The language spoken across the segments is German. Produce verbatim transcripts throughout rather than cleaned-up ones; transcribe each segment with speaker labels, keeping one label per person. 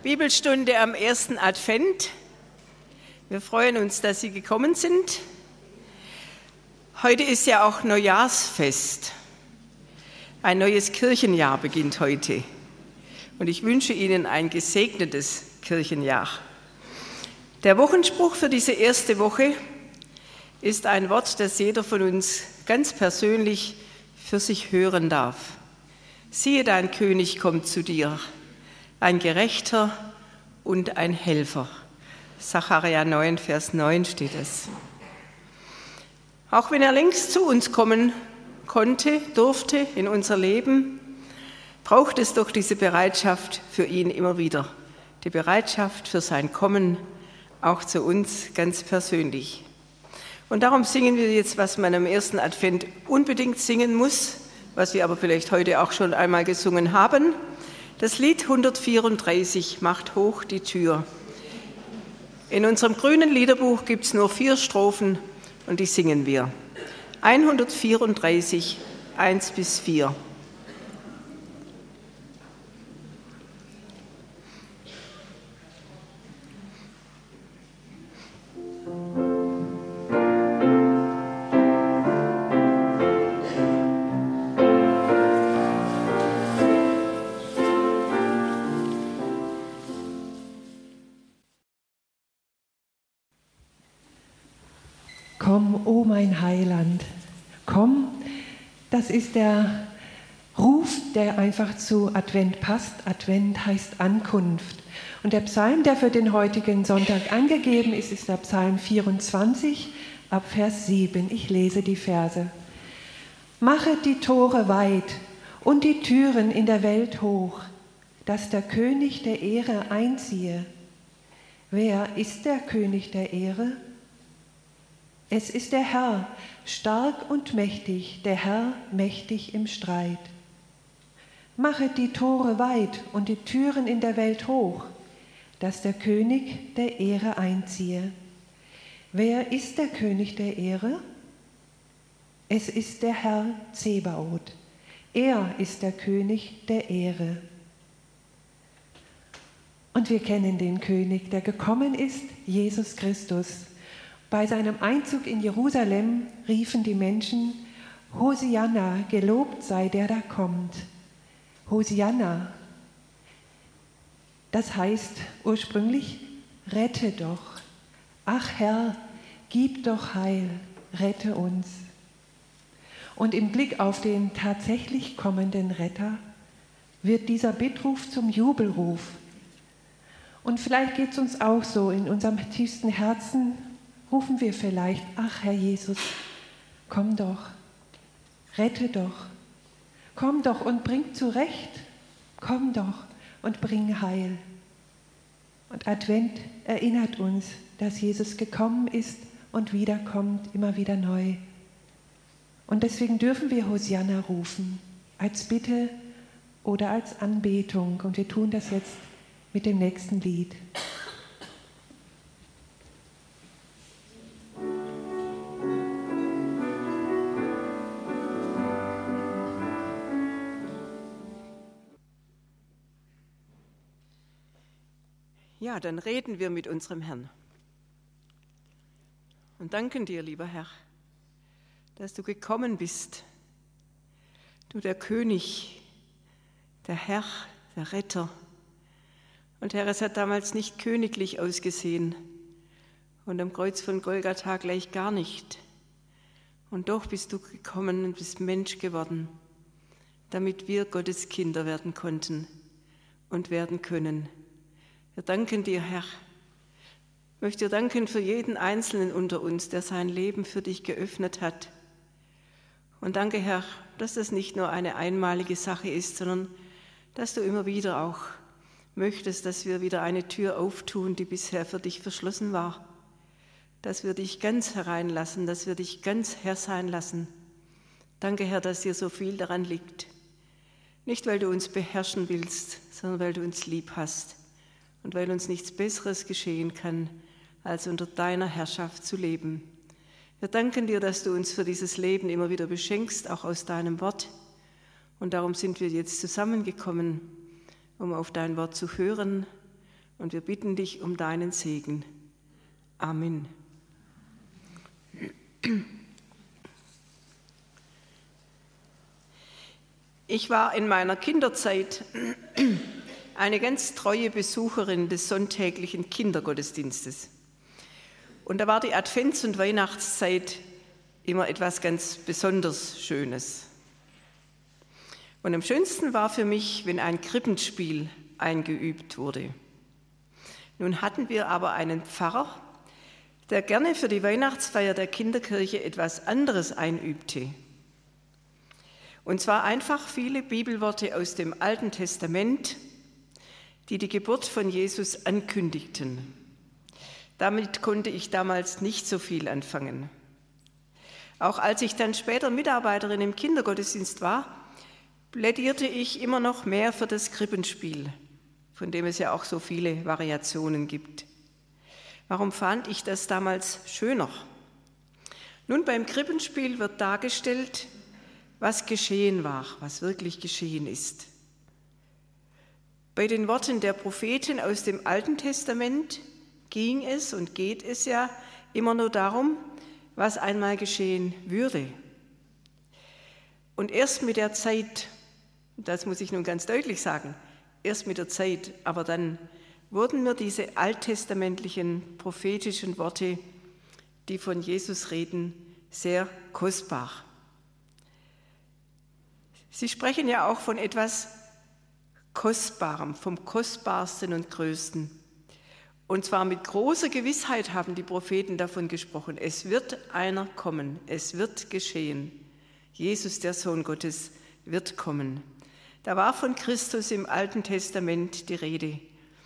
Speaker 1: Bibelstunde am ersten Advent. Wir freuen uns, dass Sie gekommen sind. Heute ist ja auch Neujahrsfest. Ein neues Kirchenjahr beginnt heute. Und ich wünsche Ihnen ein gesegnetes Kirchenjahr. Der Wochenspruch für diese erste Woche ist ein Wort, das jeder von uns ganz persönlich für sich hören darf. Siehe, dein König kommt zu dir, ein Gerechter und ein Helfer. Sacharja neun, Vers neun steht es. Auch wenn er längst zu uns kommen konnte, durfte in unser Leben, braucht es doch diese Bereitschaft für ihn immer wieder. Die Bereitschaft für sein Kommen, auch zu uns ganz persönlich. Und darum singen wir jetzt, was man am ersten Advent unbedingt singen muss, was wir aber vielleicht heute auch schon einmal gesungen haben. Das Lied hundertvierunddreißig, Macht hoch die Tür. In unserem grünen Liederbuch gibt es nur vier Strophen und die singen wir. hundertvierunddreißig, eins bis vier.
Speaker 2: Komm, o mein Heiland, komm, das ist der Ruf, der einfach zu Advent passt. Advent heißt Ankunft. Und der Psalm, der für den heutigen Sonntag angegeben ist, ist der Psalm vierundzwanzig, ab Vers sieben. Ich lese die Verse. Machet die Tore weit und die Türen in der Welt hoch, dass der König der Ehre einziehe. Wer ist der König der Ehre? Es ist der Herr, stark und mächtig, der Herr mächtig im Streit. Machet die Tore weit und die Türen in der Welt hoch, dass der König der Ehre einziehe. Wer ist der König der Ehre? Es ist der Herr Zebaoth. Er ist der König der Ehre. Und wir kennen den König, der gekommen ist, Jesus Christus. Bei seinem Einzug in Jerusalem riefen die Menschen, Hosianna, gelobt sei der da kommt. Hosianna, das heißt ursprünglich, rette doch. Ach Herr, gib doch Heil, rette uns. Und im Blick auf den tatsächlich kommenden Retter wird dieser Bittruf zum Jubelruf. Und vielleicht geht es uns auch so, in unserem tiefsten Herzen rufen wir vielleicht, ach Herr Jesus, komm doch, rette doch, komm doch und bring zurecht, komm doch und bring Heil. Und Advent erinnert uns, dass Jesus gekommen ist und wiederkommt, immer wieder neu. Und deswegen dürfen wir Hosianna rufen, als Bitte oder als Anbetung. Und wir tun das jetzt mit dem nächsten Lied.
Speaker 1: Ja, dann reden wir mit unserem Herrn und danken dir, lieber Herr, dass du gekommen bist, du der König, der Herr, der Retter. Und Herr, es hat damals nicht königlich ausgesehen und am Kreuz von Golgatha gleich gar nicht. Und doch bist du gekommen und bist Mensch geworden, damit wir Gottes Kinder werden konnten und werden können. Wir danken dir, Herr. Ich möchte dir danken für jeden Einzelnen unter uns, der sein Leben für dich geöffnet hat. Und danke, Herr, dass das nicht nur eine einmalige Sache ist, sondern dass du immer wieder auch möchtest, dass wir wieder eine Tür auftun, die bisher für dich verschlossen war. Dass wir dich ganz hereinlassen, dass wir dich ganz Herr sein lassen. Danke, Herr, dass dir so viel daran liegt. Nicht, weil du uns beherrschen willst, sondern weil du uns lieb hast. Und weil uns nichts Besseres geschehen kann, als unter deiner Herrschaft zu leben. Wir danken dir, dass du uns für dieses Leben immer wieder beschenkst, auch aus deinem Wort. Und darum sind wir jetzt zusammengekommen, um auf dein Wort zu hören und wir bitten dich um deinen Segen. Amen. Ich war in meiner Kinderzeit eine ganz treue Besucherin des sonntäglichen Kindergottesdienstes. Und da war die Advents- und Weihnachtszeit immer etwas ganz besonders Schönes. Und am schönsten war für mich, wenn ein Krippenspiel eingeübt wurde. Nun hatten wir aber einen Pfarrer, der gerne für die Weihnachtsfeier der Kinderkirche etwas anderes einübte. Und zwar einfach viele Bibelworte aus dem Alten Testament, die die Geburt von Jesus ankündigten. Damit konnte ich damals nicht so viel anfangen. Auch als ich dann später Mitarbeiterin im Kindergottesdienst war, plädierte ich immer noch mehr für das Krippenspiel, von dem es ja auch so viele Variationen gibt. Warum fand ich das damals schöner? Nun, beim Krippenspiel wird dargestellt, was geschehen war, was wirklich geschehen ist. Bei den Worten der Propheten aus dem Alten Testament ging es und geht es ja immer nur darum, was einmal geschehen würde. Und erst mit der Zeit, das muss ich nun ganz deutlich sagen, erst mit der Zeit, aber dann wurden mir diese alttestamentlichen prophetischen Worte, die von Jesus reden, sehr kostbar. Sie sprechen ja auch von etwas Kostbarem, vom Kostbarsten und Größten. Und zwar mit großer Gewissheit haben die Propheten davon gesprochen. Es wird einer kommen, es wird geschehen. Jesus, der Sohn Gottes, wird kommen. Da war von Christus im Alten Testament die Rede.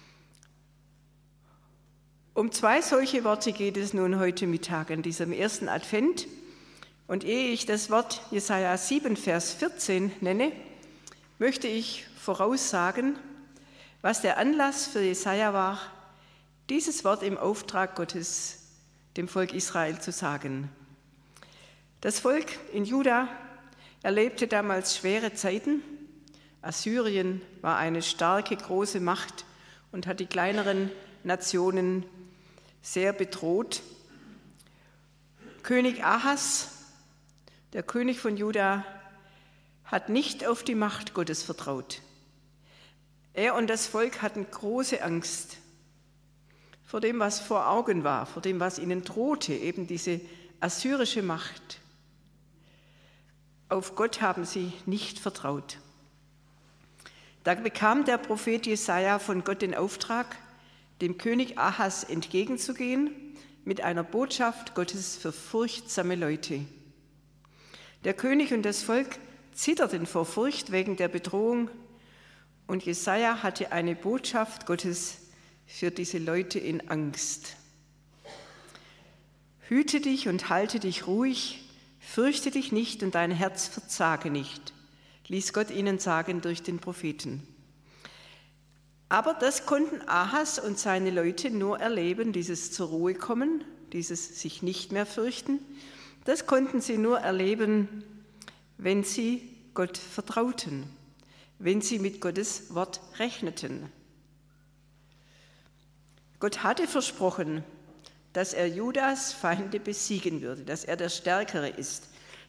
Speaker 1: Um zwei solche Worte geht es nun heute Mittag an diesem ersten Advent. Und ehe ich das Wort Jesaja sieben, Vers vierzehn nenne, möchte ich voraussagen, was der Anlass für Jesaja war, dieses Wort im Auftrag Gottes dem Volk Israel zu sagen. Das Volk in Juda erlebte damals schwere Zeiten. Assyrien war eine starke, große Macht und hat die kleineren Nationen sehr bedroht. König Ahas, der König von Juda, hat nicht auf die Macht Gottes vertraut. Er und das Volk hatten große Angst vor dem, was vor Augen war, vor dem, was ihnen drohte, eben diese assyrische Macht. Auf Gott haben sie nicht vertraut. Da bekam der Prophet Jesaja von Gott den Auftrag, dem König Ahas entgegenzugehen mit einer Botschaft Gottes für furchtsame Leute. Der König und das Volk zitterten vor Furcht wegen der Bedrohung und Jesaja hatte eine Botschaft Gottes für diese Leute in Angst. Hüte dich und halte dich ruhig, fürchte dich nicht und dein Herz verzage nicht, ließ Gott ihnen sagen durch den Propheten. Aber das konnten Ahas und seine Leute nur erleben, dieses zur Ruhe kommen, dieses sich nicht mehr fürchten. Das konnten sie nur erleben, wenn sie Gott vertrauten, wenn sie mit Gottes Wort rechneten. Gott hatte versprochen, dass er Judas Feinde besiegen würde, dass er der Stärkere ist.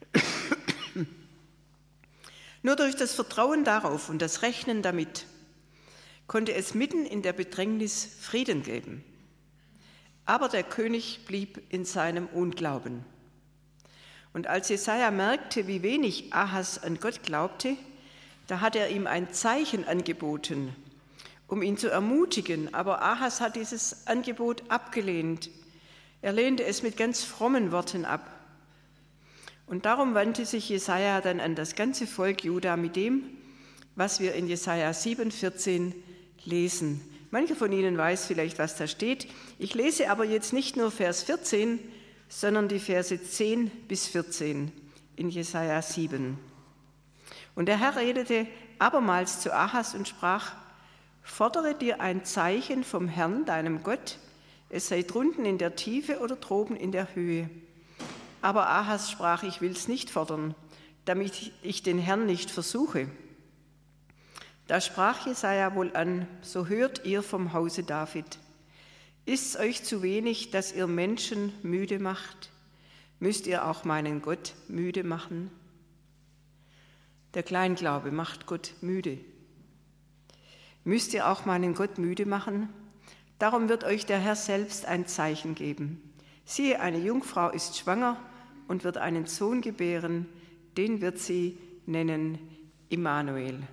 Speaker 1: Nur durch das Vertrauen darauf und das Rechnen damit konnte es mitten in der Bedrängnis Frieden geben. Aber der König blieb in seinem Unglauben. Und als Jesaja merkte, wie wenig Ahas an Gott glaubte, da hat er ihm ein Zeichen angeboten, um ihn zu ermutigen. Aber Ahas hat dieses Angebot abgelehnt. Er lehnte es mit ganz frommen Worten ab. Und darum wandte sich Jesaja dann an das ganze Volk Juda mit dem, was wir in Jesaja sieben, vierzehn lesen. Mancher von Ihnen weiß vielleicht, was da steht. Ich lese aber jetzt nicht nur Vers vierzehn, sondern die Verse zehn bis vierzehn in Jesaja sieben. Und der Herr redete abermals zu Ahas und sprach: Fordere dir ein Zeichen vom Herrn, deinem Gott, es sei drunten in der Tiefe oder droben in der Höhe. Aber Ahas sprach: Ich will's nicht fordern, damit ich den Herrn nicht versuche. Da sprach Jesaja wohl an: So hört ihr vom Hause David. Ist's euch zu wenig, dass ihr Menschen müde macht? Müsst ihr auch meinen Gott müde machen? Der Kleinglaube macht Gott müde. Müsst ihr auch meinen Gott müde machen? Darum wird euch der Herr selbst ein Zeichen geben. Siehe, eine Jungfrau ist schwanger und wird einen Sohn gebären, den wird sie nennen Immanuel.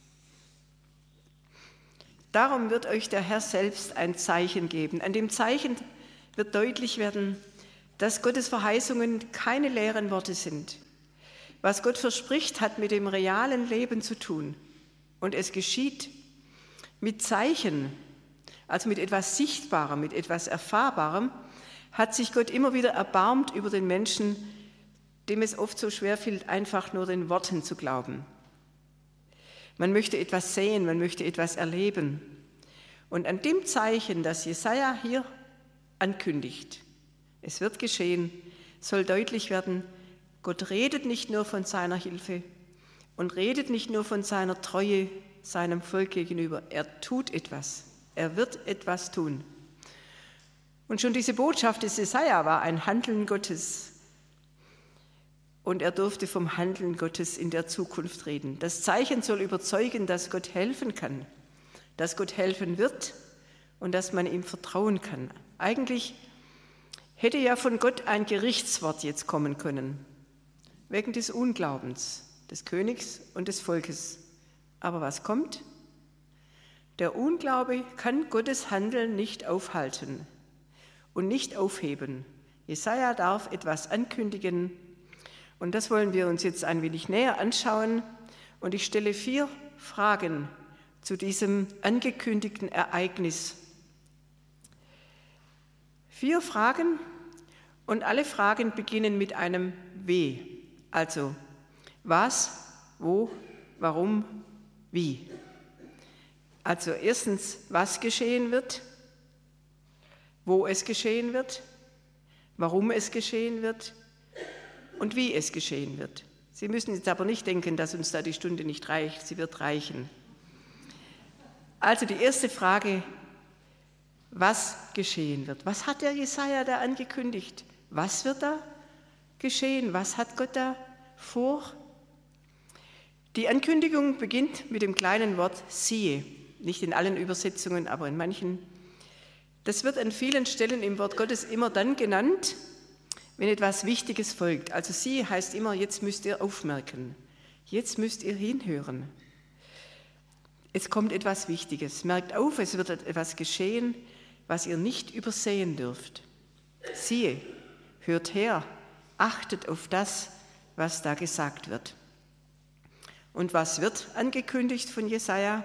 Speaker 1: Darum wird euch der Herr selbst ein Zeichen geben. An dem Zeichen wird deutlich werden, dass Gottes Verheißungen keine leeren Worte sind. Was Gott verspricht, hat mit dem realen Leben zu tun. Und es geschieht mit Zeichen, also mit etwas Sichtbarem, mit etwas Erfahrbarem, hat sich Gott immer wieder erbarmt über den Menschen, dem es oft so schwer fällt, einfach nur den Worten zu glauben. Man möchte etwas sehen, man möchte etwas erleben. Und an dem Zeichen, das Jesaja hier ankündigt, es wird geschehen, soll deutlich werden, Gott redet nicht nur von seiner Hilfe und redet nicht nur von seiner Treue seinem Volk gegenüber. Er tut etwas. Er wird etwas tun. Und schon diese Botschaft des Jesaja war ein Handeln Gottes. Und er durfte vom Handeln Gottes in der Zukunft reden. Das Zeichen soll überzeugen, dass Gott helfen kann, dass Gott helfen wird und dass man ihm vertrauen kann. Eigentlich hätte ja von Gott ein Gerichtswort jetzt kommen können, wegen des Unglaubens des Königs und des Volkes. Aber was kommt? Der Unglaube kann Gottes Handeln nicht aufhalten und nicht aufheben. Jesaja darf etwas ankündigen und das wollen wir uns jetzt ein wenig näher anschauen. Und ich stelle vier Fragen zu diesem angekündigten Ereignis. Vier Fragen und alle Fragen beginnen mit einem W. Also was, wo, warum, wie. Also erstens, was geschehen wird, wo es geschehen wird, warum es geschehen wird und wie es geschehen wird. Sie müssen jetzt aber nicht denken, dass uns da die Stunde nicht reicht, sie wird reichen. Also die erste Frage, was geschehen wird. Was hat der Jesaja da angekündigt? Was wird da geschehen? Was hat Gott da vor? Die Ankündigung beginnt mit dem kleinen Wort siehe. Nicht in allen Übersetzungen, aber in manchen. Das wird an vielen Stellen im Wort Gottes immer dann genannt, wenn etwas Wichtiges folgt. Also siehe heißt immer, jetzt müsst ihr aufmerken. Jetzt müsst ihr hinhören. Es kommt etwas Wichtiges. Merkt auf, es wird etwas geschehen, was ihr nicht übersehen dürft. Siehe, hört her, achtet auf das, was da gesagt wird. Und was wird angekündigt von Jesaja?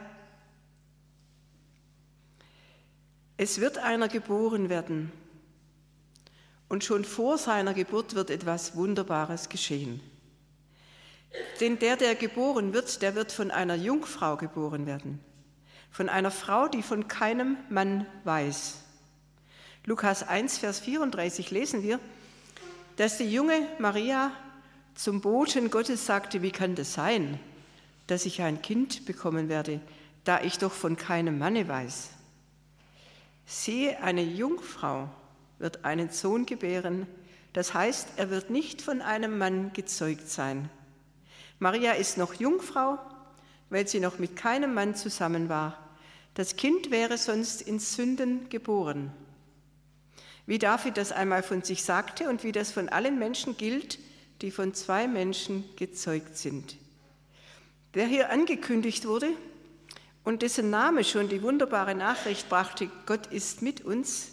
Speaker 1: Es wird einer geboren werden. Und schon vor seiner Geburt wird etwas Wunderbares geschehen. Denn der, der geboren wird, der wird von einer Jungfrau geboren werden. Von einer Frau, die von keinem Mann weiß. Lukas eins, Vers vierunddreißig lesen wir, dass die junge Maria zum Boten Gottes sagte, wie kann das sein, dass ich ein Kind bekommen werde, da ich doch von keinem Manne weiß. Siehe, eine Jungfrau wird einen Sohn gebären, das heißt, er wird nicht von einem Mann gezeugt sein. Maria ist noch Jungfrau, weil sie noch mit keinem Mann zusammen war. Das Kind wäre sonst in Sünden geboren. Wie David das einmal von sich sagte und wie das von allen Menschen gilt, die von zwei Menschen gezeugt sind. Der hier angekündigt wurde und dessen Name schon die wunderbare Nachricht brachte, Gott ist mit uns,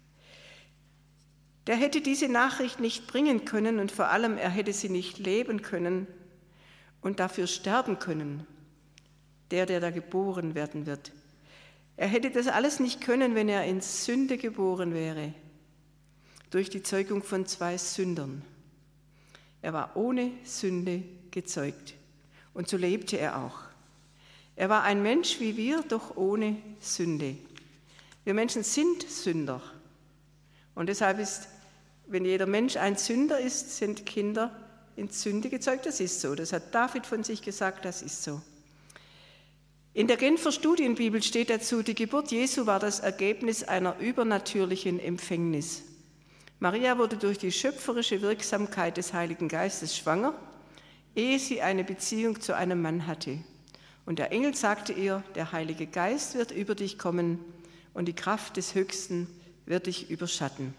Speaker 1: der hätte diese Nachricht nicht bringen können und vor allem er hätte sie nicht leben können und dafür sterben können, der, der da geboren werden wird. Er hätte das alles nicht können, wenn er in Sünde geboren wäre, durch die Zeugung von zwei Sündern. Er war ohne Sünde gezeugt und so lebte er auch. Er war ein Mensch wie wir, doch ohne Sünde. Wir Menschen sind Sünder und deshalb ist, wenn jeder Mensch ein Sünder ist, sind Kinder in Sünde gezeugt. Das ist so, das hat David von sich gesagt, das ist so. In der Genfer Studienbibel steht dazu, die Geburt Jesu war das Ergebnis einer übernatürlichen Empfängnis. Maria wurde durch die schöpferische Wirksamkeit des Heiligen Geistes schwanger, ehe sie eine Beziehung zu einem Mann hatte. Und der Engel sagte ihr, der Heilige Geist wird über dich kommen und die Kraft des Höchsten wird dich überschatten.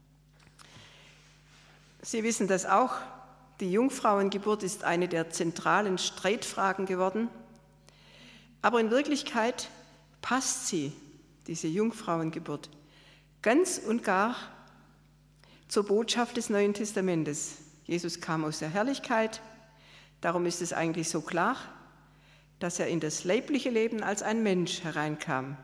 Speaker 1: Sie wissen das auch, die Jungfrauengeburt ist eine der zentralen Streitfragen geworden. Aber in Wirklichkeit passt sie, diese Jungfrauengeburt, ganz und gar zur Botschaft des Neuen Testamentes. Jesus kam aus der Herrlichkeit, darum ist es eigentlich so klar, dass er in das leibliche Leben als ein Mensch hereinkam.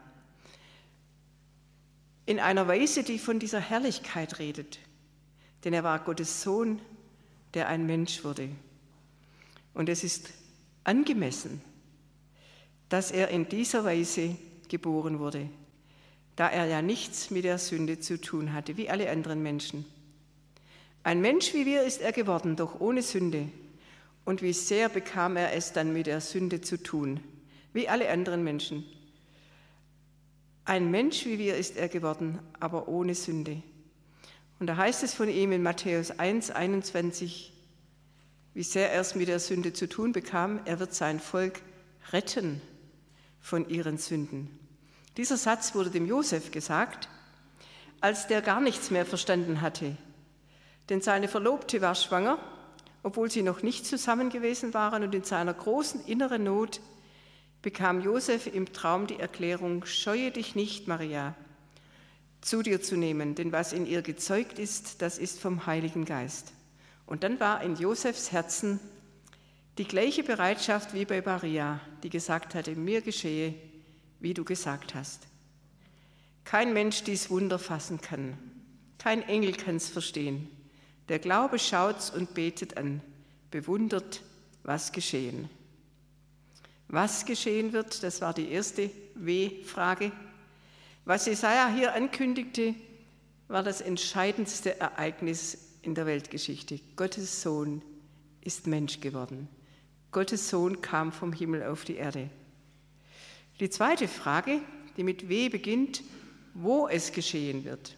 Speaker 1: In einer Weise, die von dieser Herrlichkeit redet, denn er war Gottes Sohn, der ein Mensch wurde. Und es ist angemessen, dass er in dieser Weise geboren wurde, da er ja nichts mit der Sünde zu tun hatte, wie alle anderen Menschen. Ein Mensch wie wir ist er geworden, doch ohne Sünde. Und wie sehr bekam er es dann mit der Sünde zu tun, wie alle anderen Menschen. Ein Mensch wie wir ist er geworden, aber ohne Sünde. Und da heißt es von ihm in Matthäus eins, einundzwanzig, wie sehr er es mit der Sünde zu tun bekam, er wird sein Volk retten von ihren Sünden. Dieser Satz wurde dem Josef gesagt, als der gar nichts mehr verstanden hatte. Denn seine Verlobte war schwanger, obwohl sie noch nicht zusammen gewesen waren, und in seiner großen inneren Not bekam Josef im Traum die Erklärung, scheue dich nicht, Maria, zu dir zu nehmen, denn was in ihr gezeugt ist, das ist vom Heiligen Geist. Und dann war in Josefs Herzen die gleiche Bereitschaft wie bei Maria, die gesagt hatte, mir geschehe, wie du gesagt hast. Kein Mensch dies Wunder fassen kann, kein Engel kann es verstehen. Der Glaube schaut's und betet an, bewundert, was geschehen. Was geschehen wird, das war die erste W-Frage. Was Jesaja hier ankündigte, war das entscheidendste Ereignis in der Weltgeschichte. Gottes Sohn ist Mensch geworden. Gottes Sohn kam vom Himmel auf die Erde. Die zweite Frage, die mit W beginnt, wo es geschehen wird.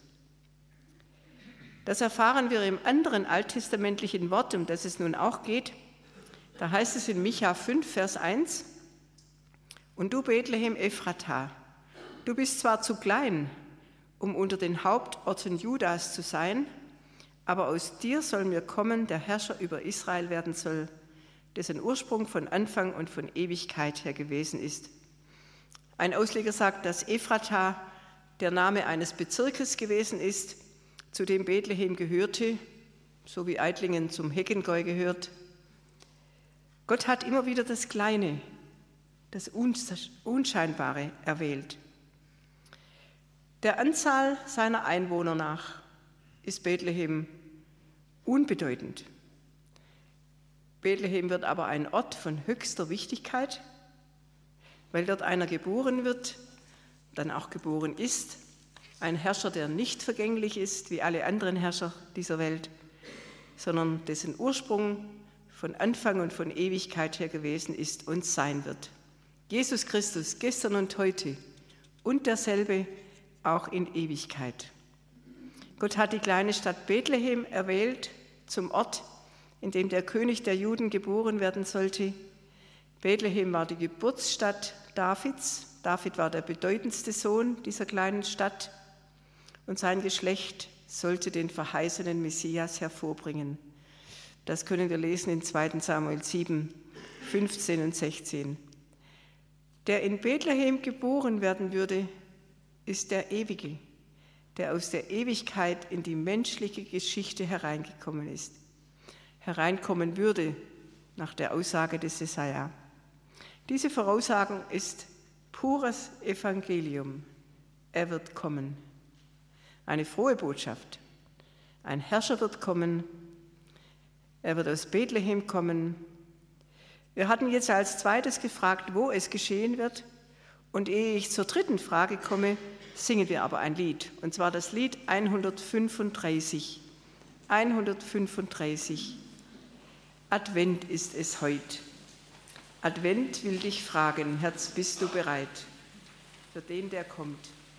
Speaker 1: Das erfahren wir im anderen alttestamentlichen Wort, um das es nun auch geht. Da heißt es in Micha fünf, Vers eins, und du Bethlehem Ephrata, du bist zwar zu klein, um unter den Hauptorten Judas zu sein, aber aus dir soll mir kommen, der Herrscher über Israel werden soll, dessen Ursprung von Anfang und von Ewigkeit her gewesen ist. Ein Ausleger sagt, dass Ephrata der Name eines Bezirkes gewesen ist, zu dem Bethlehem gehörte, so wie Eitlingen zum Heckengäu gehört. Gott hat immer wieder das Kleine, das Unscheinbare erwählt. Der Anzahl seiner Einwohner nach ist Bethlehem unbedeutend. Bethlehem wird aber ein Ort von höchster Wichtigkeit, weil dort einer geboren wird, dann auch geboren ist, ein Herrscher, der nicht vergänglich ist wie alle anderen Herrscher dieser Welt, sondern dessen Ursprung von Anfang und von Ewigkeit her gewesen ist und sein wird. Jesus Christus, gestern und heute und derselbe auch in Ewigkeit. Gott hat die kleine Stadt Bethlehem erwählt zum Ort, in dem der König der Juden geboren werden sollte. Bethlehem war die Geburtsstadt Davids. David war der bedeutendste Sohn dieser kleinen Stadt und sein Geschlecht sollte den verheißenen Messias hervorbringen. Das können wir lesen in zweiter Samuel sieben, fünfzehn und sechzehn. Der in Bethlehem geboren werden würde, ist der Ewige, der aus der Ewigkeit in die menschliche Geschichte hereingekommen ist. Hereinkommen würde, nach der Aussage des Jesaja. Diese Voraussagung ist pures Evangelium. Er wird kommen. Eine frohe Botschaft. Ein Herrscher wird kommen. Er wird aus Bethlehem kommen. Wir hatten jetzt als zweites gefragt, wo es geschehen wird. Und ehe ich zur dritten Frage komme, singen wir aber ein Lied. Und zwar das Lied hundertfünfunddreißig. hundertfünfunddreißig. Advent ist es heut. Advent will dich fragen, Herz, bist du bereit für den, der kommt?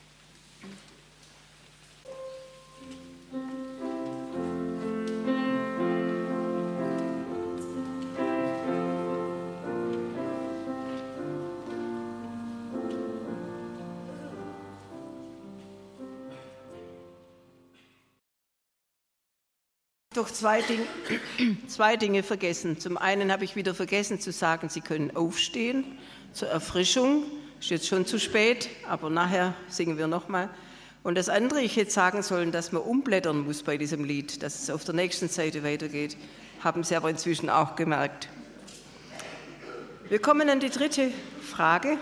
Speaker 1: Doch zwei Dinge, zwei Dinge vergessen. Zum einen habe ich wieder vergessen zu sagen, Sie können aufstehen zur Erfrischung. Ist jetzt schon zu spät, aber nachher singen wir nochmal. Und das andere, ich hätte sagen sollen, dass man umblättern muss bei diesem Lied, dass es auf der nächsten Seite weitergeht. Haben Sie aber inzwischen auch gemerkt. Wir kommen an die dritte Frage,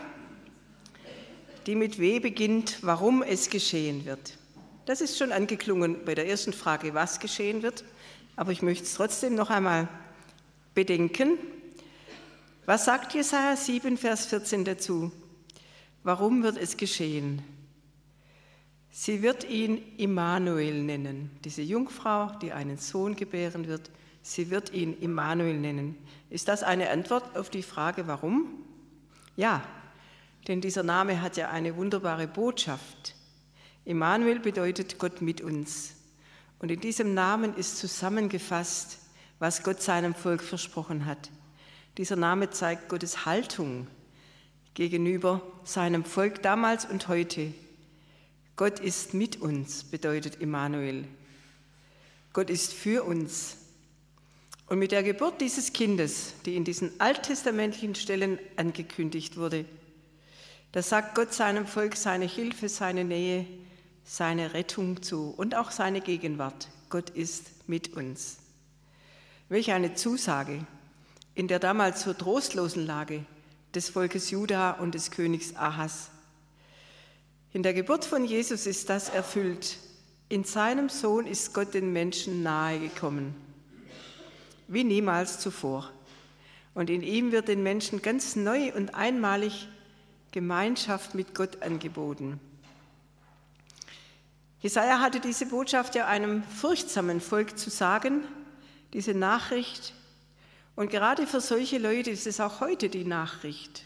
Speaker 1: die mit W beginnt, warum es geschehen wird. Das ist schon angeklungen bei der ersten Frage, was geschehen wird. Aber ich möchte es trotzdem noch einmal bedenken. Was sagt Jesaja sieben, Vers vierzehn dazu? Warum wird es geschehen? Sie wird ihn Immanuel nennen. Diese Jungfrau, die einen Sohn gebären wird, sie wird ihn Immanuel nennen. Ist das eine Antwort auf die Frage, warum? Ja, denn dieser Name hat ja eine wunderbare Botschaft. Immanuel bedeutet Gott mit uns. Und in diesem Namen ist zusammengefasst, was Gott seinem Volk versprochen hat. Dieser Name zeigt Gottes Haltung gegenüber seinem Volk damals und heute. Gott ist mit uns, bedeutet Immanuel. Gott ist für uns. Und mit der Geburt dieses Kindes, die in diesen alttestamentlichen Stellen angekündigt wurde, da sagt Gott seinem Volk seine Hilfe, seine Nähe, seine Rettung zu und auch seine Gegenwart. Gott ist mit uns. Welch eine Zusage in der damals so trostlosen Lage des Volkes Juda und des Königs Ahas. In der Geburt von Jesus ist das erfüllt. In seinem Sohn ist Gott den Menschen nahe gekommen, wie niemals zuvor. Und in ihm wird den Menschen ganz neu und einmalig Gemeinschaft mit Gott angeboten. Jesaja hatte diese Botschaft ja einem furchtsamen Volk zu sagen, diese Nachricht. Und gerade für solche Leute ist es auch heute die Nachricht.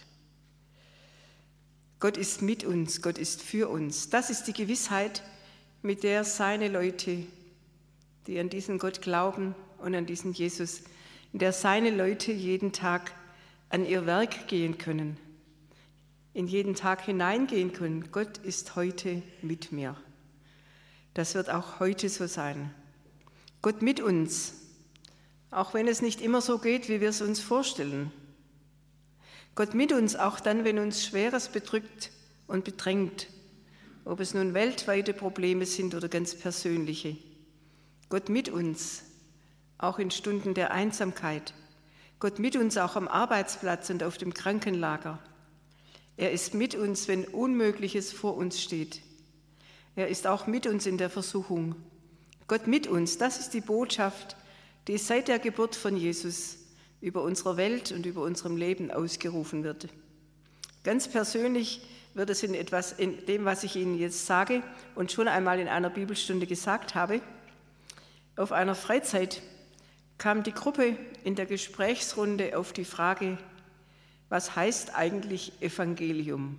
Speaker 1: Gott ist mit uns, Gott ist für uns. Das ist die Gewissheit, mit der seine Leute, die an diesen Gott glauben und an diesen Jesus, in der seine Leute jeden Tag an ihr Werk gehen können, in jeden Tag hineingehen können. Gott ist heute mit mir. Das wird auch heute so sein. Gott mit uns, auch wenn es nicht immer so geht, wie wir es uns vorstellen. Gott mit uns, auch dann, wenn uns Schweres bedrückt und bedrängt, ob es nun weltweite Probleme sind oder ganz persönliche. Gott mit uns, auch in Stunden der Einsamkeit. Gott mit uns auch am Arbeitsplatz und auf dem Krankenlager. Er ist mit uns, wenn Unmögliches vor uns steht. Er ist auch mit uns in der Versuchung. Gott mit uns, das ist die Botschaft, die seit der Geburt von Jesus über unserer Welt und über unserem Leben ausgerufen wird. Ganz persönlich wird es in etwas, in dem, was ich Ihnen jetzt sage und schon einmal in einer Bibelstunde gesagt habe. Auf einer Freizeit kam die Gruppe in der Gesprächsrunde auf die Frage, was heißt eigentlich Evangelium?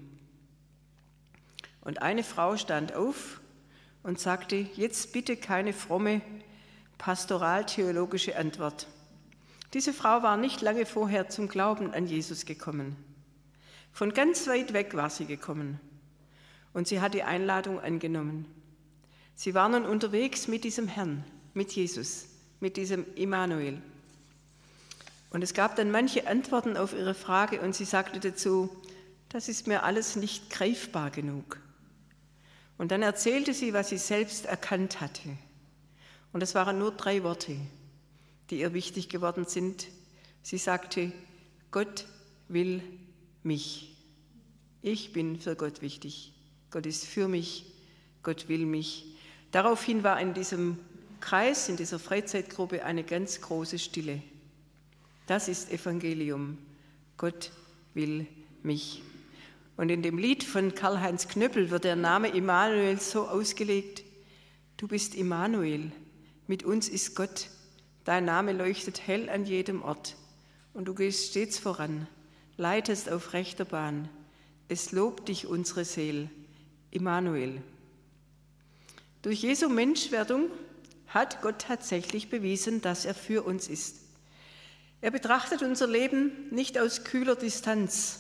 Speaker 1: Und eine Frau stand auf und sagte, jetzt bitte keine fromme pastoral-theologische Antwort. Diese Frau war nicht lange vorher zum Glauben an Jesus gekommen. Von ganz weit weg war sie gekommen und sie hat die Einladung angenommen. Sie war nun unterwegs mit diesem Herrn, mit Jesus, mit diesem Immanuel. Und es gab dann manche Antworten auf ihre Frage und sie sagte dazu, das ist mir alles nicht greifbar genug. Und dann erzählte sie, was sie selbst erkannt hatte. Und es waren nur drei Worte, die ihr wichtig geworden sind. Sie sagte, Gott will mich. Ich bin für Gott wichtig. Gott ist für mich. Gott will mich. Daraufhin war in diesem Kreis, in dieser Freizeitgruppe eine ganz große Stille. Das ist Evangelium. Gott will mich. Und in dem Lied von Karl-Heinz Knöppel wird der Name Immanuel so ausgelegt, du bist Immanuel, mit uns ist Gott, dein Name leuchtet hell an jedem Ort und du gehst stets voran, leitest auf rechter Bahn. Es lobt dich unsere Seel, Immanuel. Durch Jesu Menschwerdung hat Gott tatsächlich bewiesen, dass er für uns ist. Er betrachtet unser Leben nicht aus kühler Distanz.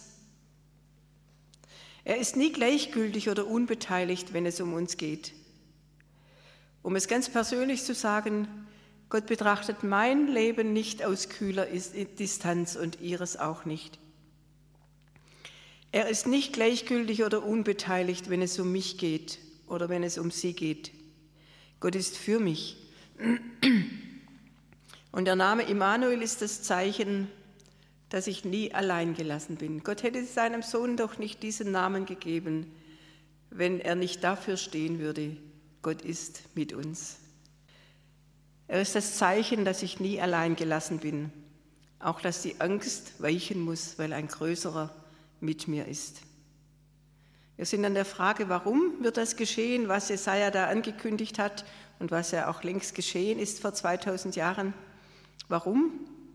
Speaker 1: Er ist nie gleichgültig oder unbeteiligt, wenn es um uns geht. Um es ganz persönlich zu sagen, Gott betrachtet mein Leben nicht aus kühler Distanz und ihres auch nicht. Er ist nicht gleichgültig oder unbeteiligt, wenn es um mich geht oder wenn es um sie geht. Gott ist für mich. Und der Name Immanuel ist das Zeichen, dass ich nie allein gelassen bin. Gott hätte seinem Sohn doch nicht diesen Namen gegeben, wenn er nicht dafür stehen würde. Gott ist mit uns. Er ist das Zeichen, dass ich nie allein gelassen bin. Auch, dass die Angst weichen muss, weil ein Größerer mit mir ist. Wir sind an der Frage, warum wird das geschehen, was Jesaja da angekündigt hat und was ja auch längst geschehen ist vor zweitausend Jahren. Warum?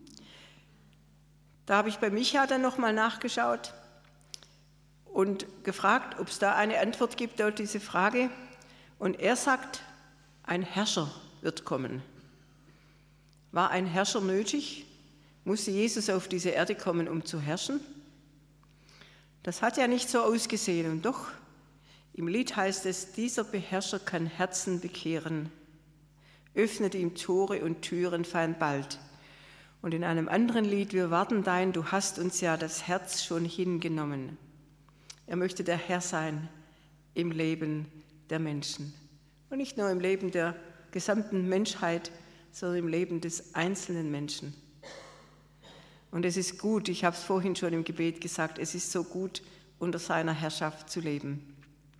Speaker 1: Da habe ich bei Micha dann nochmal nachgeschaut und gefragt, ob es da eine Antwort gibt auf diese Frage. Und er sagt, ein Herrscher wird kommen. War ein Herrscher nötig? Musste Jesus auf diese Erde kommen, um zu herrschen? Das hat ja nicht so ausgesehen. Und doch, im Lied heißt es, dieser Beherrscher kann Herzen bekehren, öffnet ihm Tore und Türen fein bald. Und in einem anderen Lied, wir warten dein, du hast uns ja das Herz schon hingenommen. Er möchte der Herr sein im Leben der Menschen. Und nicht nur im Leben der gesamten Menschheit, sondern im Leben des einzelnen Menschen. Und es ist gut, ich habe es vorhin schon im Gebet gesagt, es ist so gut, unter seiner Herrschaft zu leben.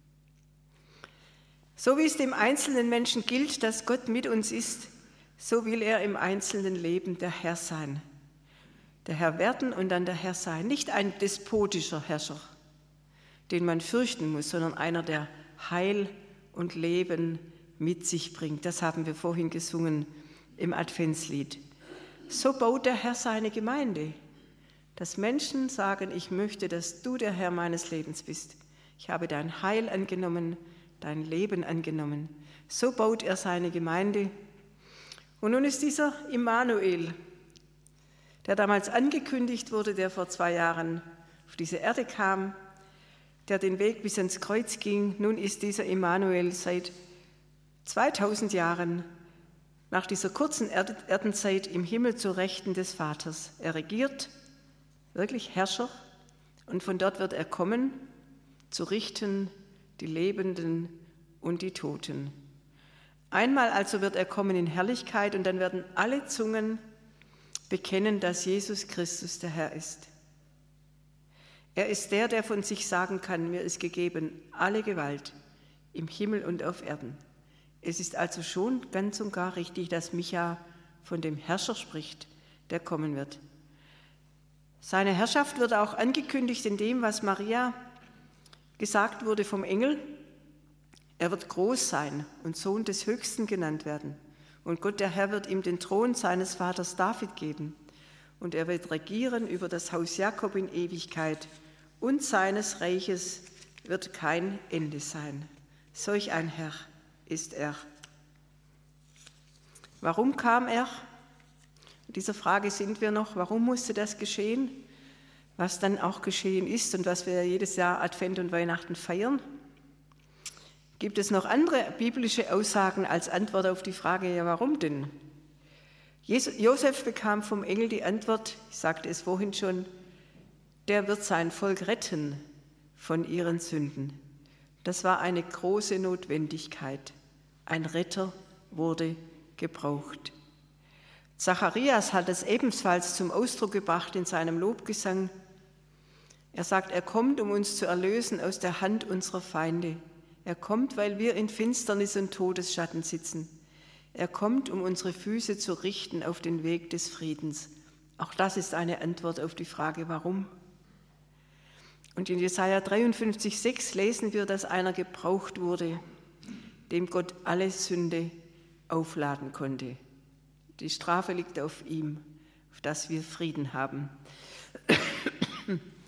Speaker 1: So wie es dem einzelnen Menschen gilt, dass Gott mit uns ist, so will er im einzelnen Leben der Herr sein. Der Herr werden und dann der Herr sein. Nicht ein despotischer Herrscher, den man fürchten muss, sondern einer, der Heil und Leben mit sich bringt. Das haben wir vorhin gesungen im Adventslied. So baut der Herr seine Gemeinde, dass Menschen sagen, ich möchte, dass du der Herr meines Lebens bist. Ich habe dein Heil angenommen, dein Leben angenommen. So baut er seine Gemeinde. Und nun ist dieser Immanuel, der damals angekündigt wurde, der vor zwei Jahren auf diese Erde kam, der den Weg bis ans Kreuz ging, nun ist dieser Immanuel seit zweitausend Jahren nach dieser kurzen Erdenzeit im Himmel zur Rechten des Vaters. Er regiert, wirklich Herrscher, und von dort wird er kommen, zu richten die Lebenden und die Toten. Einmal also wird er kommen in Herrlichkeit und dann werden alle Zungen bekennen, dass Jesus Christus der Herr ist. Er ist der, der von sich sagen kann, mir ist gegeben alle Gewalt im Himmel und auf Erden. Es ist also schon ganz und gar richtig, dass Micha von dem Herrscher spricht, der kommen wird. Seine Herrschaft wird auch angekündigt in dem, was Maria gesagt wurde vom Engel. Er wird groß sein und Sohn des Höchsten genannt werden. Und Gott, der Herr, wird ihm den Thron seines Vaters David geben. Und er wird regieren über das Haus Jakob in Ewigkeit. Und seines Reiches wird kein Ende sein. Solch ein Herr ist er. Warum kam er? In dieser Frage sind wir noch. Warum musste das geschehen? Was dann auch geschehen ist und was wir jedes Jahr Advent und Weihnachten feiern. Gibt es noch andere biblische Aussagen als Antwort auf die Frage, ja, warum denn? Josef bekam vom Engel die Antwort, ich sagte es vorhin schon, der wird sein Volk retten von ihren Sünden. Das war eine große Notwendigkeit. Ein Retter wurde gebraucht. Zacharias hat es ebenfalls zum Ausdruck gebracht in seinem Lobgesang. Er sagt, er kommt, um uns zu erlösen aus der Hand unserer Feinde. Er kommt, weil wir in Finsternis und Todesschatten sitzen. Er kommt, um unsere Füße zu richten auf den Weg des Friedens. Auch das ist eine Antwort auf die Frage, warum. Und in Jesaja dreiundfünfzig, sechs lesen wir, dass einer gebraucht wurde, dem Gott alle Sünde aufladen konnte. Die Strafe liegt auf ihm, auf dass wir Frieden haben.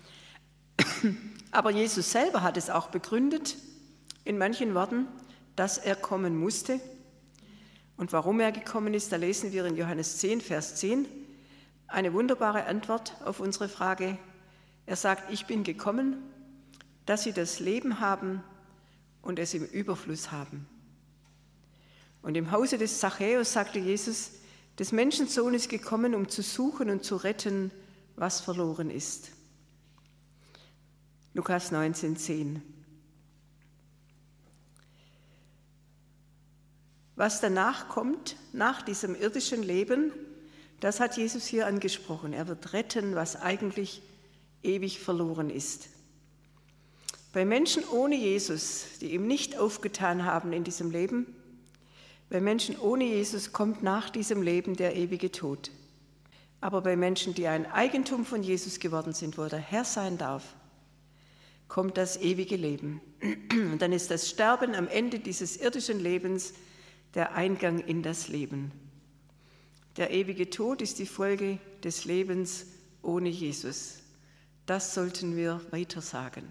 Speaker 1: Aber Jesus selber hat es auch begründet, in manchen Worten, dass er kommen musste. Und warum er gekommen ist, da lesen wir in Johannes zehn, Vers zehn, eine wunderbare Antwort auf unsere Frage. Er sagt, ich bin gekommen, dass sie das Leben haben und es im Überfluss haben. Und im Hause des Zachäus sagte Jesus, des Menschensohn ist gekommen, um zu suchen und zu retten, was verloren ist. Lukas neunzehn, zehn. Was danach kommt, nach diesem irdischen Leben, das hat Jesus hier angesprochen. Er wird retten, was eigentlich ewig verloren ist. Bei Menschen ohne Jesus, die ihm nicht aufgetan haben in diesem Leben, bei Menschen ohne Jesus kommt nach diesem Leben der ewige Tod. Aber bei Menschen, die ein Eigentum von Jesus geworden sind, wo der Herr sein darf, kommt das ewige Leben. Und dann ist das Sterben am Ende dieses irdischen Lebens der Eingang in das Leben. Der ewige Tod ist die Folge des Lebens ohne Jesus. Das sollten wir weiter sagen.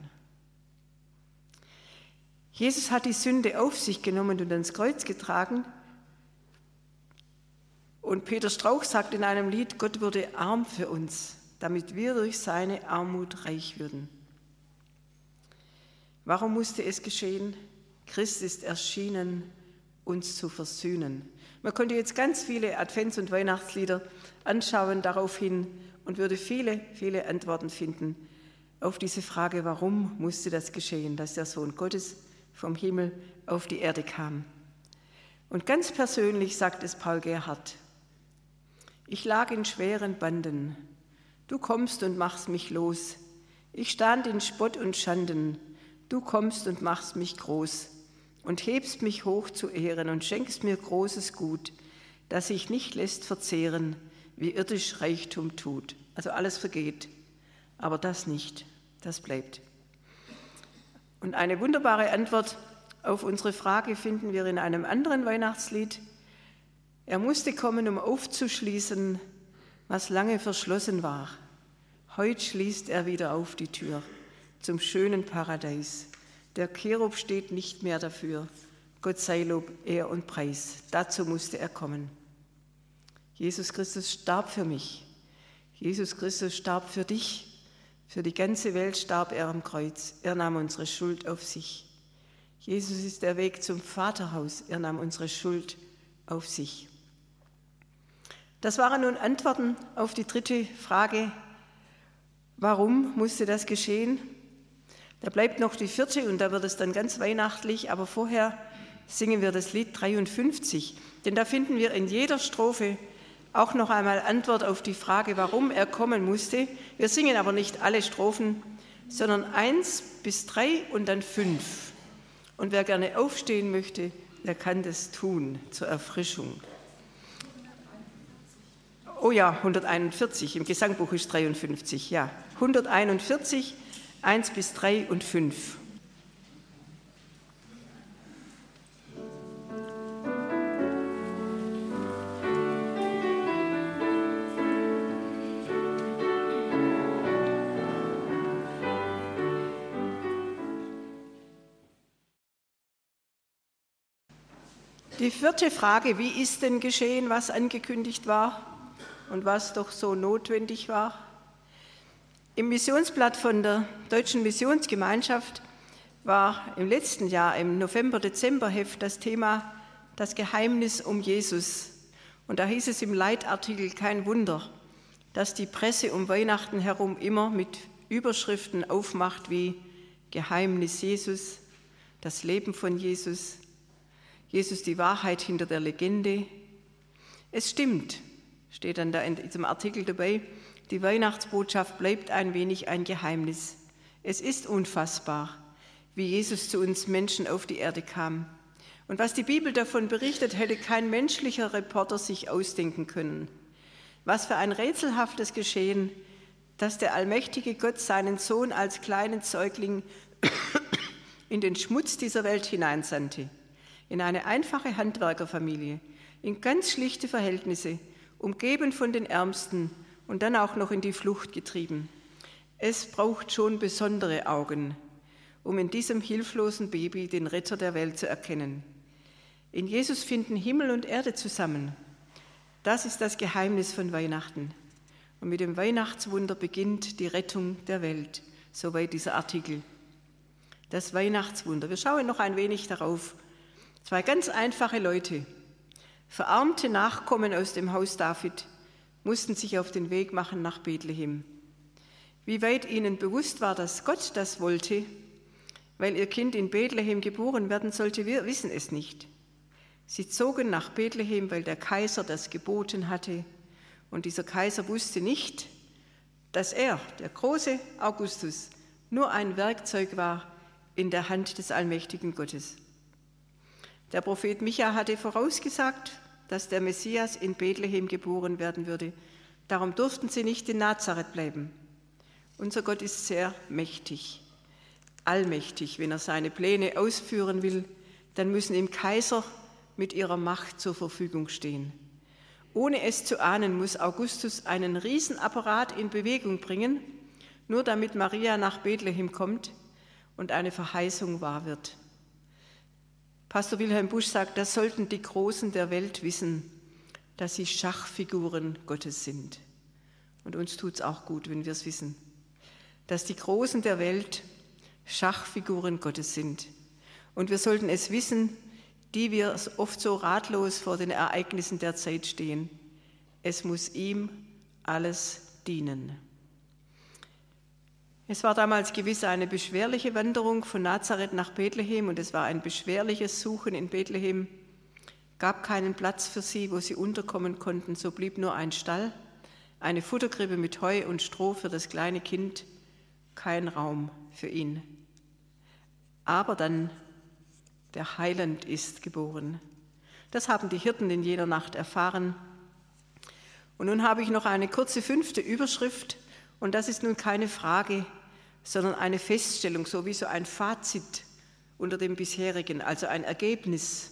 Speaker 1: Jesus hat die Sünde auf sich genommen und ans Kreuz getragen. Und Peter Strauch sagt in einem Lied, Gott wurde arm für uns, damit wir durch seine Armut reich würden. Warum musste es geschehen? Christ ist erschienen, uns zu versöhnen. Man könnte jetzt ganz viele Advents- und Weihnachtslieder anschauen daraufhin und würde viele, viele Antworten finden auf diese Frage, warum musste das geschehen, dass der Sohn Gottes vom Himmel auf die Erde kam. Und ganz persönlich sagt es Paul Gerhardt, ich lag in schweren Banden, du kommst und machst mich los, ich stand in Spott und Schanden, du kommst und machst mich groß und hebst mich hoch zu Ehren und schenkst mir großes Gut, das sich nicht lässt verzehren, wie irdisch Reichtum tut. Also alles vergeht, aber das nicht, das bleibt. Und eine wunderbare Antwort auf unsere Frage finden wir in einem anderen Weihnachtslied. Er musste kommen, um aufzuschließen, was lange verschlossen war. Heut schließt er wieder auf die Tür zum schönen Paradies. Der Cherub steht nicht mehr dafür. Gott sei Lob, Ehr und Preis. Dazu musste er kommen. Jesus Christus starb für mich. Jesus Christus starb für dich. Für die ganze Welt starb er am Kreuz. Er nahm unsere Schuld auf sich. Jesus ist der Weg zum Vaterhaus. Er nahm unsere Schuld auf sich. Das waren nun Antworten auf die dritte Frage. Warum musste das geschehen? Da bleibt noch die vierte und da wird es dann ganz weihnachtlich, aber vorher singen wir das Lied dreiundfünfzig, denn da finden wir in jeder Strophe auch noch einmal Antwort auf die Frage, warum er kommen musste. Wir singen aber nicht alle Strophen, sondern eins bis drei und dann fünf. Und wer gerne aufstehen möchte, der kann das tun zur Erfrischung. Oh ja, hunderteinundvierzig, im Gesangbuch ist dreiundfünfzig, ja. hunderteinundvierzig, eins bis drei und fünf. Die vierte Frage, wie ist denn geschehen, was angekündigt war und was doch so notwendig war? Im Missionsblatt von der Deutschen Missionsgemeinschaft war im letzten Jahr, im November-Dezember-Heft, das Thema das Geheimnis um Jesus. Und da hieß es im Leitartikel, kein Wunder, dass die Presse um Weihnachten herum immer mit Überschriften aufmacht wie Geheimnis Jesus, das Leben von Jesus, Jesus die Wahrheit hinter der Legende. Es stimmt, steht dann da in diesem Artikel dabei, die Weihnachtsbotschaft bleibt ein wenig ein Geheimnis. Es ist unfassbar, wie Jesus zu uns Menschen auf die Erde kam. Und was die Bibel davon berichtet, hätte kein menschlicher Reporter sich ausdenken können. Was für ein rätselhaftes Geschehen, dass der allmächtige Gott seinen Sohn als kleinen Säugling in den Schmutz dieser Welt hineinsandte, in eine einfache Handwerkerfamilie, in ganz schlichte Verhältnisse, umgeben von den Ärmsten und dann auch noch in die Flucht getrieben. Es braucht schon besondere Augen, um in diesem hilflosen Baby den Retter der Welt zu erkennen. In Jesus finden Himmel und Erde zusammen. Das ist das Geheimnis von Weihnachten. Und mit dem Weihnachtswunder beginnt die Rettung der Welt. Soweit dieser Artikel. Das Weihnachtswunder. Wir schauen noch ein wenig darauf. Zwei ganz einfache Leute, verarmte Nachkommen aus dem Haus David, mussten sich auf den Weg machen nach Bethlehem. Wie weit ihnen bewusst war, dass Gott das wollte, weil ihr Kind in Bethlehem geboren werden sollte, wir wissen es nicht. Sie zogen nach Bethlehem, weil der Kaiser das geboten hatte. Und dieser Kaiser wusste nicht, dass er, der große Augustus, nur ein Werkzeug war in der Hand des allmächtigen Gottes. Der Prophet Micha hatte vorausgesagt, dass der Messias in Bethlehem geboren werden würde. Darum durften sie nicht in Nazareth bleiben. Unser Gott ist sehr mächtig, allmächtig. Wenn er seine Pläne ausführen will, dann müssen ihm Kaiser mit ihrer Macht zur Verfügung stehen. Ohne es zu ahnen, muss Augustus einen Riesenapparat in Bewegung bringen, nur damit Maria nach Bethlehem kommt und eine Verheißung wahr wird. Pastor Wilhelm Busch sagt, das sollten die Großen der Welt wissen, dass sie Schachfiguren Gottes sind. Und uns tut es auch gut, wenn wir es wissen, dass die Großen der Welt Schachfiguren Gottes sind. Und wir sollten es wissen, die wir oft so ratlos vor den Ereignissen der Zeit stehen. Es muss ihm alles dienen. Es war damals gewiss eine beschwerliche Wanderung von Nazareth nach Bethlehem und es war ein beschwerliches Suchen in Bethlehem. Gab keinen Platz für sie, wo sie unterkommen konnten, so blieb nur ein Stall, eine Futterkrippe mit Heu und Stroh für das kleine Kind, kein Raum für ihn. Aber dann der Heiland ist geboren. Das haben die Hirten in jener Nacht erfahren. Und nun habe ich noch eine kurze fünfte Überschrift, und das ist nun keine Frage, sondern eine Feststellung, so wie so ein Fazit unter dem bisherigen, also ein Ergebnis.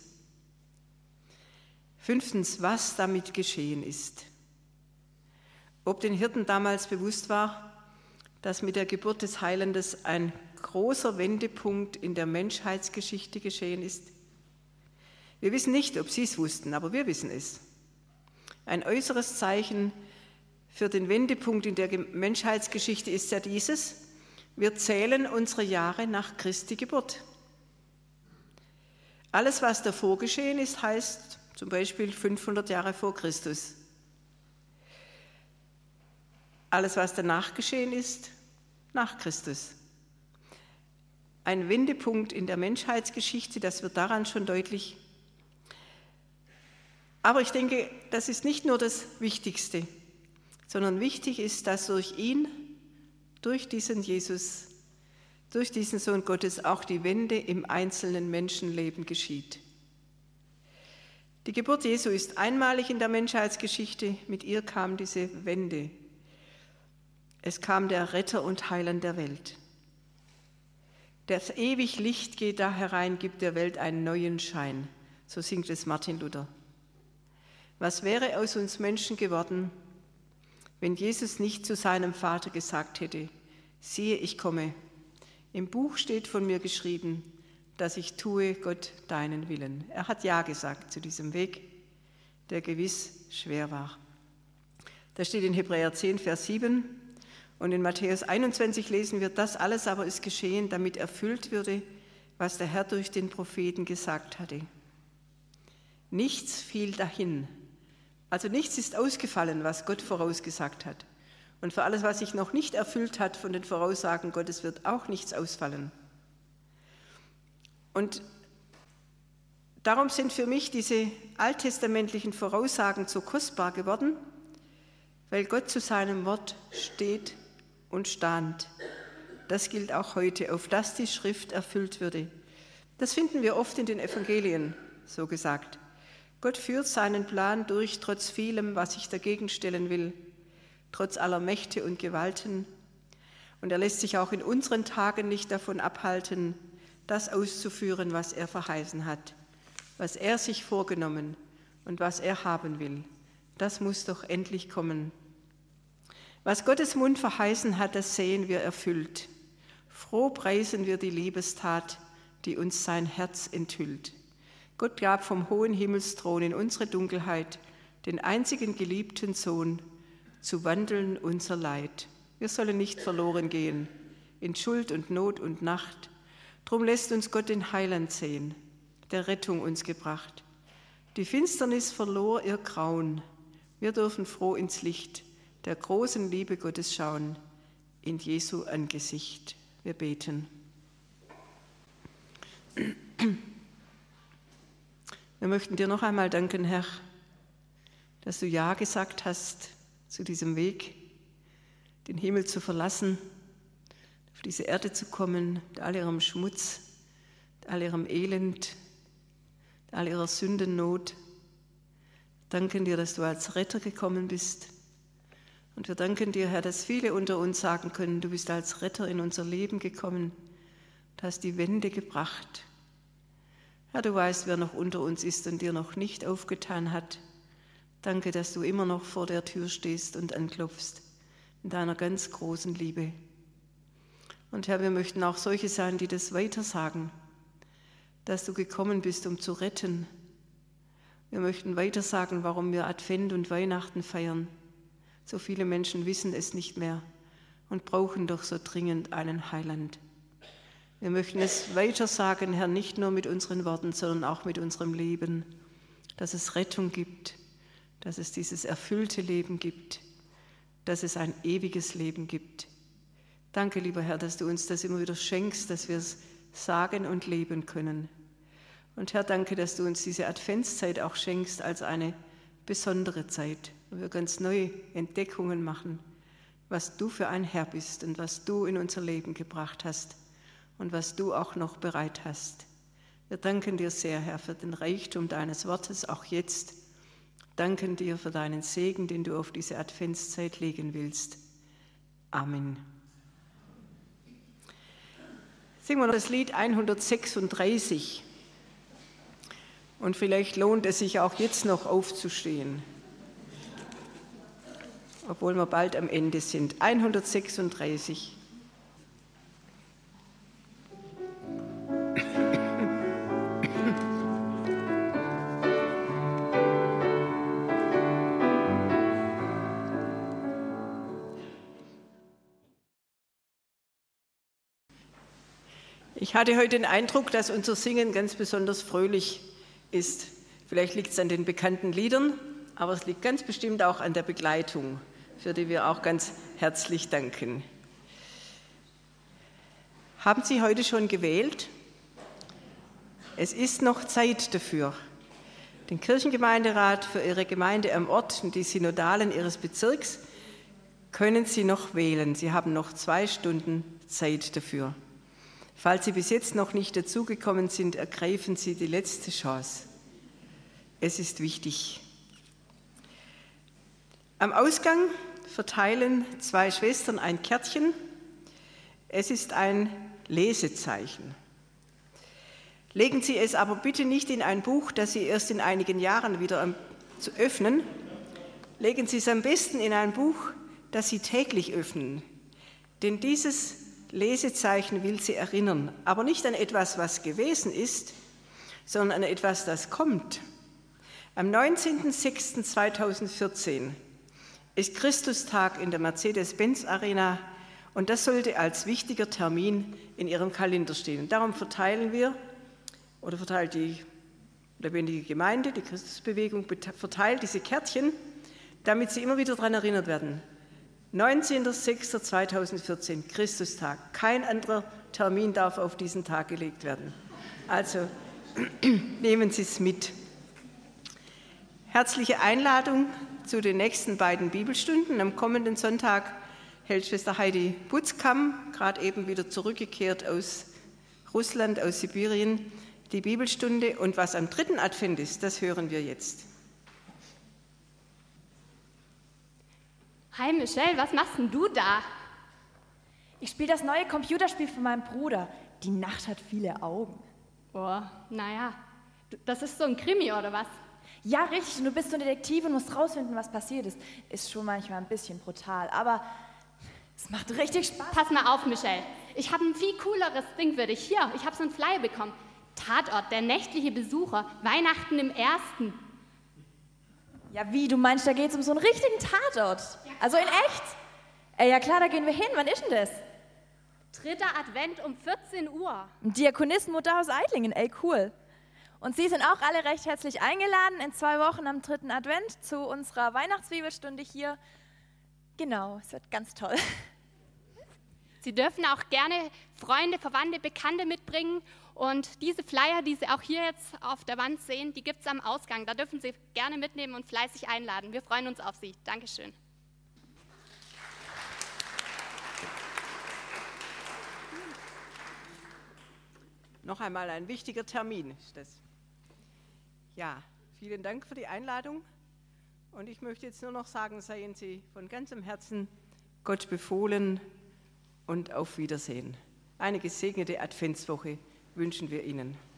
Speaker 1: Fünftens, was damit geschehen ist. Ob den Hirten damals bewusst war, dass mit der Geburt des Heilandes ein großer Wendepunkt in der Menschheitsgeschichte geschehen ist? Wir wissen nicht, ob sie es wussten, aber wir wissen es. Ein äußeres Zeichen für den Wendepunkt in der Menschheitsgeschichte ist ja dieses: Wir zählen unsere Jahre nach Christi Geburt. Alles, was davor geschehen ist, heißt zum Beispiel fünfhundert Jahre vor Christus. Alles, was danach geschehen ist, nach Christus. Ein Wendepunkt in der Menschheitsgeschichte, das wird daran schon deutlich. Aber ich denke, das ist nicht nur das Wichtigste, sondern wichtig ist, dass durch ihn, durch diesen Jesus, durch diesen Sohn Gottes auch die Wende im einzelnen Menschenleben geschieht. Die Geburt Jesu ist einmalig in der Menschheitsgeschichte, mit ihr kam diese Wende. Es kam der Retter und Heiland der Welt. Das ewig Licht geht da herein, gibt der Welt einen neuen Schein. So singt es Martin Luther. Was wäre aus uns Menschen geworden, wenn Jesus nicht zu seinem Vater gesagt hätte: Siehe, ich komme. Im Buch steht von mir geschrieben, dass ich tue, Gott, deinen Willen. Er hat Ja gesagt zu diesem Weg, der gewiss schwer war. Das steht in Hebräer zehn, Vers sieben. Und in Matthäus einundzwanzig lesen wir, das alles aber ist geschehen, damit erfüllt würde, was der Herr durch den Propheten gesagt hatte. Nichts fiel dahin. Also nichts ist ausgefallen, was Gott vorausgesagt hat. Und für alles, was sich noch nicht erfüllt hat von den Voraussagen Gottes, wird auch nichts ausfallen. Und darum sind für mich diese alttestamentlichen Voraussagen so kostbar geworden, weil Gott zu seinem Wort steht und stand. Das gilt auch heute, auf das die Schrift erfüllt würde. Das finden wir oft in den Evangelien, so gesagt. Gott führt seinen Plan durch, trotz vielem, was sich dagegen stellen will, trotz aller Mächte und Gewalten. Und er lässt sich auch in unseren Tagen nicht davon abhalten, das auszuführen, was er verheißen hat, was er sich vorgenommen und was er haben will. Das muss doch endlich kommen. Was Gottes Mund verheißen hat, das sehen wir erfüllt. Froh preisen wir die Liebestat, die uns sein Herz enthüllt. Gott gab vom hohen Himmelsthron in unsere Dunkelheit den einzigen geliebten Sohn, zu wandeln unser Leid. Wir sollen nicht verloren gehen in Schuld und Not und Nacht. Drum lässt uns Gott den Heiland sehen, der Rettung uns gebracht. Die Finsternis verlor ihr Grauen. Wir dürfen froh ins Licht der großen Liebe Gottes schauen, in Jesu Angesicht. Wir beten. Wir möchten dir noch einmal danken, Herr, dass du Ja gesagt hast zu diesem Weg, den Himmel zu verlassen, auf diese Erde zu kommen, mit all ihrem Schmutz, mit all ihrem Elend, mit all ihrer Sündennot. Wir danken dir, dass du als Retter gekommen bist. Und wir danken dir, Herr, dass viele unter uns sagen können, du bist als Retter in unser Leben gekommen und hast die Wende gebracht. Herr, du weißt, wer noch unter uns ist und dir noch nicht aufgetan hat. Danke, dass du immer noch vor der Tür stehst und anklopfst in deiner ganz großen Liebe. Und Herr, wir möchten auch solche sein, die das weitersagen, dass du gekommen bist, um zu retten. Wir möchten weitersagen, warum wir Advent und Weihnachten feiern. So viele Menschen wissen es nicht mehr und brauchen doch so dringend einen Heiland. Wir möchten es weiter sagen, Herr, nicht nur mit unseren Worten, sondern auch mit unserem Leben, dass es Rettung gibt, dass es dieses erfüllte Leben gibt, dass es ein ewiges Leben gibt. Danke, lieber Herr, dass du uns das immer wieder schenkst, dass wir es sagen und leben können. Und Herr, danke, dass du uns diese Adventszeit auch schenkst als eine besondere Zeit, wo wir ganz neue Entdeckungen machen, was du für ein Herr bist und was du in unser Leben gebracht hast und was du auch noch bereit hast. Wir danken dir sehr, Herr, für den Reichtum deines Wortes, auch jetzt. Danken dir für deinen Segen, den du auf diese Adventszeit legen willst. Amen. Singen wir noch das Lied hundertsechsunddreißig. Und vielleicht lohnt es sich auch jetzt noch aufzustehen, obwohl wir bald am Ende sind. hundertsechsunddreißig. Ich hatte heute den Eindruck, dass unser Singen ganz besonders fröhlich ist. Vielleicht liegt es an den bekannten Liedern, aber es liegt ganz bestimmt auch an der Begleitung, für die wir auch ganz herzlich danken. Haben Sie heute schon gewählt? Es ist noch Zeit dafür. Den Kirchengemeinderat für Ihre Gemeinde am Ort und die Synodalen Ihres Bezirks können Sie noch wählen. Sie haben noch zwei Stunden Zeit dafür. Falls Sie bis jetzt noch nicht dazugekommen sind, ergreifen Sie die letzte Chance. Es ist wichtig. Am Ausgang verteilen zwei Schwestern ein Kärtchen. Es ist ein Lesezeichen. Legen Sie es aber bitte nicht in ein Buch, das Sie erst in einigen Jahren wieder zu öffnen. Legen Sie es am besten in ein Buch, das Sie täglich öffnen. Denn dieses Lesezeichen will Sie erinnern, aber nicht an etwas, was gewesen ist, sondern an etwas, das kommt. Am neunzehnten sechsten zweitausendvierzehn ist Christustag in der Mercedes-Benz-Arena und das sollte als wichtiger Termin in Ihrem Kalender stehen. Und darum verteilen wir, oder verteilt die lebendige Gemeinde, die Christusbewegung, verteilt diese Kärtchen, damit Sie immer wieder daran erinnert werden. neunzehnten sechsten zweitausendvierzehn, Christustag. Kein anderer Termin darf auf diesen Tag gelegt werden. Also nehmen Sie es mit. Herzliche Einladung zu den nächsten beiden Bibelstunden. Am kommenden Sonntag hält Schwester Heidi Butzkam, gerade eben wieder zurückgekehrt aus Russland, aus Sibirien, die Bibelstunde. Und was am dritten Advent ist, das hören wir jetzt.
Speaker 3: Hi Michelle, was machst denn du da?
Speaker 4: Ich spiele das neue Computerspiel von meinem Bruder. Die Nacht hat viele Augen.
Speaker 3: Oh, naja, das ist so ein Krimi oder was?
Speaker 4: Ja, richtig, und du bist so ein Detektiv und musst rausfinden, was passiert ist. Ist schon manchmal ein bisschen brutal, aber es macht richtig Spaß.
Speaker 3: Pass mal auf, Michelle. Ich habe ein viel cooleres Ding für dich. Hier, ich habe so einen Flyer bekommen. Tatort, der nächtliche Besucher, Weihnachten im Ersten.
Speaker 4: Ja, wie, du meinst, da geht's um so einen richtigen Tatort? Also in echt? Ey, ja klar, da gehen wir hin. Wann ist denn das?
Speaker 3: Dritter Advent um vierzehn Uhr.
Speaker 4: Diakonissenmutter aus Eitlingen, ey, cool. Und Sie sind auch alle recht herzlich eingeladen in zwei Wochen am dritten Advent zu unserer Weihnachtszwiebelstunde hier. Genau, es wird ganz toll.
Speaker 3: Sie dürfen auch gerne Freunde, Verwandte, Bekannte mitbringen. Und diese Flyer, die Sie auch hier jetzt auf der Wand sehen, die gibt es am Ausgang. Da dürfen Sie gerne mitnehmen und fleißig einladen. Wir freuen uns auf Sie. Dankeschön.
Speaker 1: Noch einmal ein wichtiger Termin ist das. Ja, vielen Dank für die Einladung. Und ich möchte jetzt nur noch sagen, seien Sie von ganzem Herzen Gott befohlen und auf Wiedersehen. Eine gesegnete Adventswoche wünschen wir Ihnen.